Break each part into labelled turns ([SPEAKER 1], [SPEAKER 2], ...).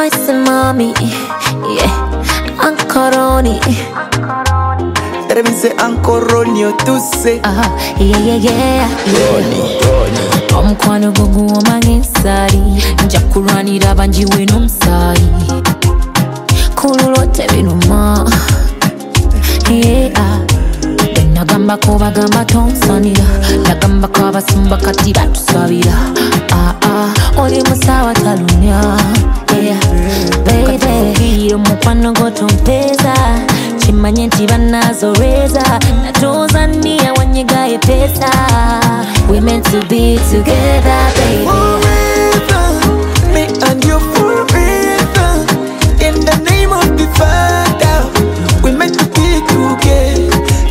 [SPEAKER 1] Spicy mommy, yeah, Ancoroni.
[SPEAKER 2] That means say Ancoroni or to say
[SPEAKER 1] Yeah. Omukwano gwo guwomanga ensali, nja kulwanira banjiwe n'omusaayi, kululwa tebinuma. Yeah. Nagambako bagamba tonsanira, nagambako abasumba kati batusabira. Oli musawa talunya, yeah. Baby, omukwano gwo tompeza, chimanye nti banazoreza, natozania wanyigaye pesa. We meant to be together, baby.
[SPEAKER 2] Forever, me and you forever. In the name of the Father, we meant to be together.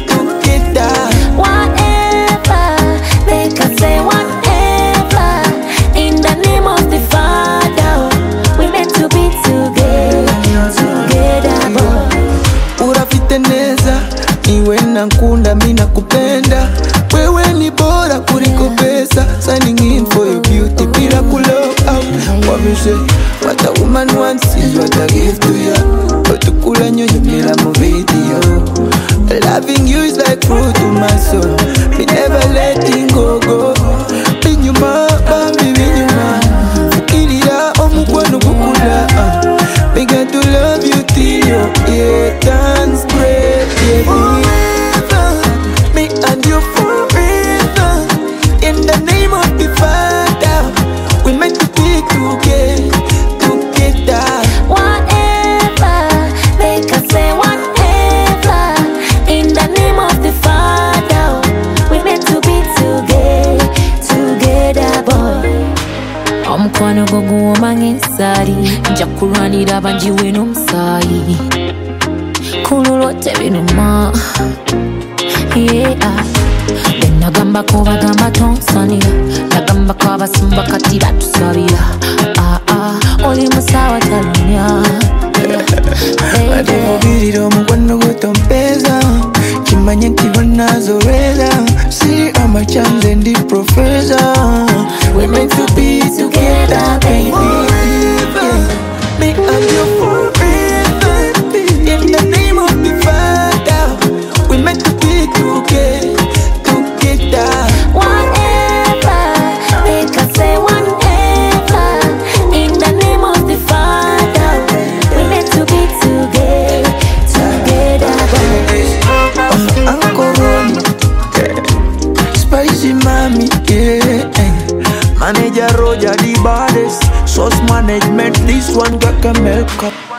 [SPEAKER 1] Whatever, they can say whatever. In the name of the Father, we meant to be together, boy.
[SPEAKER 2] Urafiteneza, niwe nankunda mina kupenda. Wewe ni bora kuliko pesa. Signing in for your beauty, bila kulove out. What me say, what a woman wants is what I give to you. Otukula nyonyo mila mu video. Loving you is like fruit to my soul. Me never letting go. Binyuma, bambi binyuma. Fukirira omukwano gukula. Me got to love you till your ear turns spread. Forever, me and you forever. In the name of the Father, we meant to be together.
[SPEAKER 1] Whatever, they can say whatever. In the name of the Father, we meant to be together, boy. Omukwano gwo guwomanga ensali, nja kulwanira banjiwe n'omusaayi, kululwa tebinuma. Yeah. Nagambako bagamba tonsanira, nagambako abasumba kati batusabira. Oli musawa talunya,
[SPEAKER 2] baby. Omukwano gwo tompeza, chimanye nti banazoreza. See I'm a chance and the professor. We meant to be together, baby. Yeah. Me and you forever. In the name of the Father, we meant to be together.
[SPEAKER 1] whatever, they can say whatever. In the name of the Father, we meant to be together, boy.
[SPEAKER 2] Ancoroni, Spicy mommy, yeah. Manager Roger the baddest. Source management, this one got a milk up.